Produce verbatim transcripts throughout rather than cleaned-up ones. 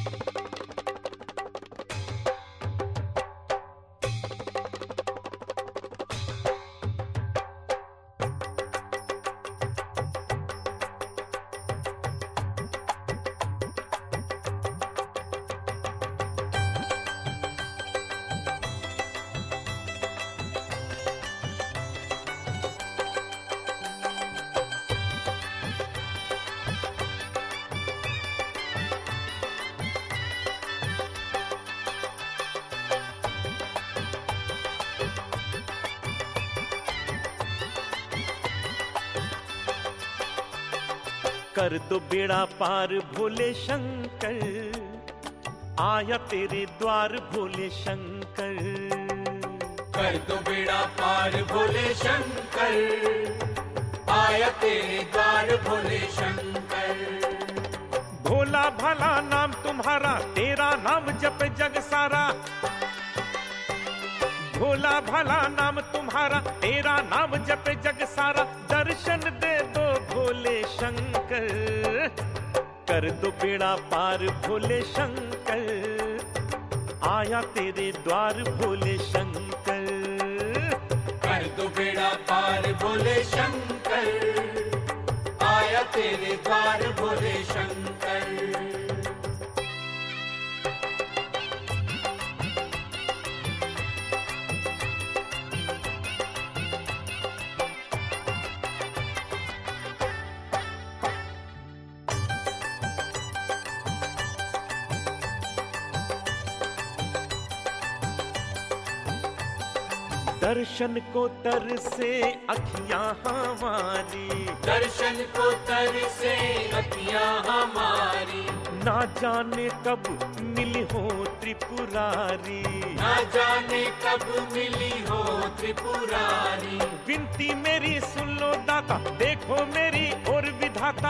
कर दो बेड़ा पार भोले शंकर, आया तेरे द्वार भोले शंकर। कर दो बेड़ा पार भोले शंकर, आया तेरे द्वार भोले शंकर। भोला भला नाम तुम्हारा, तेरा नाम जप जग सारा। भोला भला नाम तुम्हारा, तेरा नाम जप जग सारा। दर्शन दे दो भोले शंकर, कर दो बेड़ा पार भोले शंकर। आया तेरे द्वार भोले शंकर। कर दो बेड़ा पार भोले शंकर, आया तेरे द्वार भोले शंकर। दर्शन को तरसे अखियां हमारी, दर्शन को तरसे अखियां हमारी। ना जाने कब मिली हो त्रिपुरारी, ना जाने कब मिली हो त्रिपुरारी। विनती मेरी सुन लो दाता, देखो मेरी और विधाता।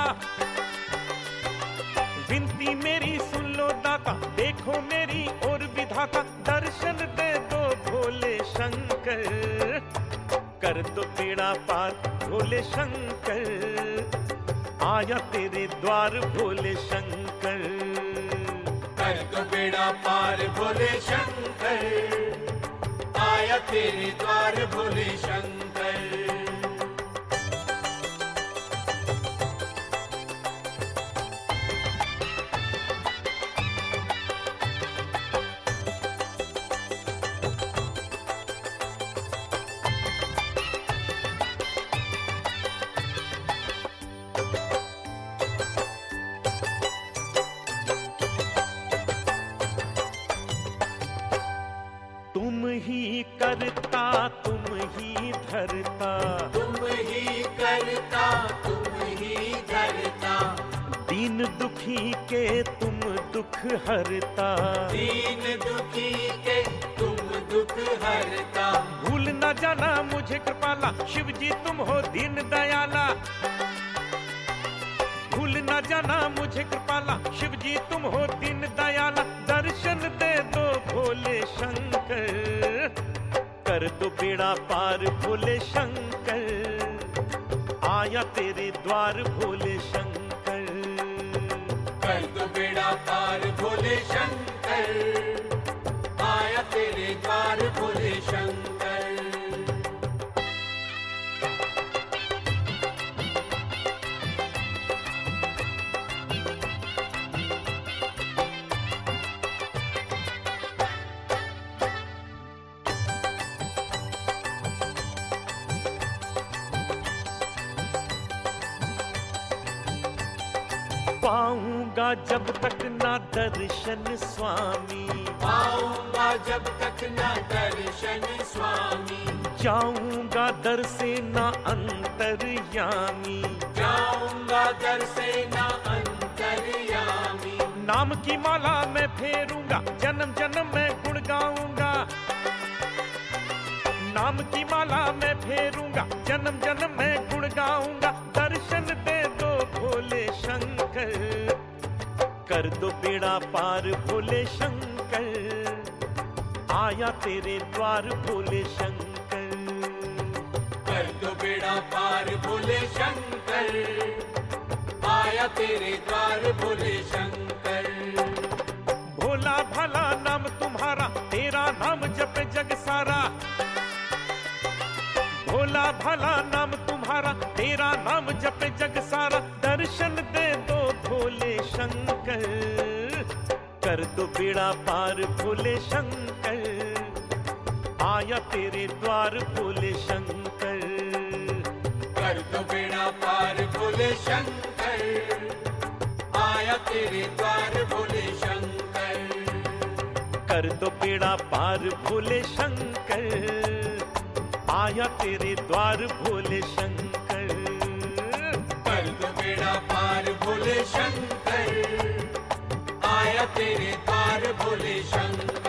विनती मेरी सुन लो दाता, देखो मेरी और विधाता। दर्शन दे दो भोले शंकर, कर दो बेड़ा पार भोले शंकर। आया तेरे द्वार भोले शंकर। कर दो बेड़ा पार भोले शंकर, आया तेरे द्वार भोले शंकर। तुम ही करता तुम ही धरता, तुम ही करता तुम ही धरता। दीन दुखी के तुम दुख हरता। दीन दुखी के तुम दुख हरता। भूल न जाना मुझे कृपाला, शिव जी तुम हो दीन दयाला। भूल न जाना मुझे कृपाला, शिव जी तुम हो दीन दयाला। दर्शन दे दो भोले शंकर, कर दो बेड़ा पार भोले शंकर। आया तेरे द्वार भोले शंकर। कर दो बेड़ा पार भोले शंकर, आया तेरे द्वार भोले शंकर। पाऊंगा जब तक ना दर्शन स्वामी, पाऊंगा जब तक ना दर्शन स्वामी। जाऊंगा दर से ना अंतर्यामी, जाऊंगा दर से ना अंतर्यामी। नाम की माला मैं फेरूंगा, जन्म जन्म में गुण गाऊंगा। नाम की माला मैं फेरूंगा, जन्म जन्म में गुण गाऊंगा। दर्शन दे दो भोले शंकर, कर दो बेड़ा पार भोले शंकर। आया तेरे द्वार भोले शंकर। कर दो बेड़ा पार भोले शंकर, आया तेरे द्वार भोले शंकर। जपे जग सारा, भोला भला नाम तुम्हारा, तेरा नाम जपे जग सारा। दर्शन दे दो भोले शंकर, कर दो बेड़ा पार भोले शंकर, आया तेरे द्वार भोले शंकर। कर दो बेड़ा पार भोले शंकर, आया तेरे द्वार भोले शंकर। कर दो बेड़ा पार भोले शंकर, आया तेरे द्वार भोले शंकर। कर दो बेड़ा पार भोले शंकर, आया तेरे द्वार भोले शंकर।